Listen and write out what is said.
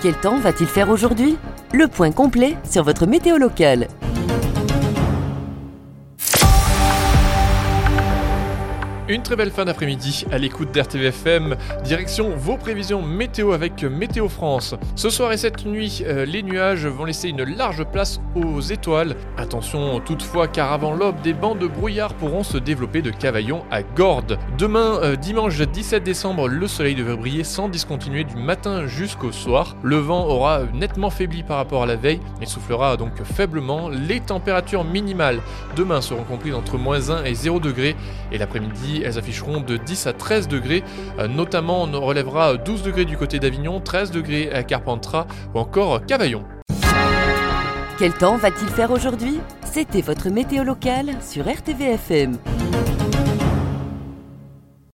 Quel temps va-t-il faire aujourd'hui ? Le point complet sur votre météo locale. Une très belle fin d'après-midi à l'écoute d'RTVFM, direction vos prévisions météo avec Météo France. Ce soir et cette nuit, les nuages vont laisser une large place aux étoiles. Attention toutefois car avant l'aube, des bancs de brouillard pourront se développer de Cavaillon à Gordes. Demain, dimanche 17 décembre, le soleil devrait briller sans discontinuer du matin jusqu'au soir. Le vent aura nettement faibli par rapport à la veille, il soufflera donc faiblement. Les températures minimales demain seront comprises entre -1 et 0 degrés et l'après-midi, elles afficheront de 10 à 13 degrés, notamment on relèvera 12 degrés du côté d'Avignon, 13 degrés à Carpentras ou encore Cavaillon. Quel temps va-t-il faire aujourd'hui ? C'était votre météo locale sur RTVFM.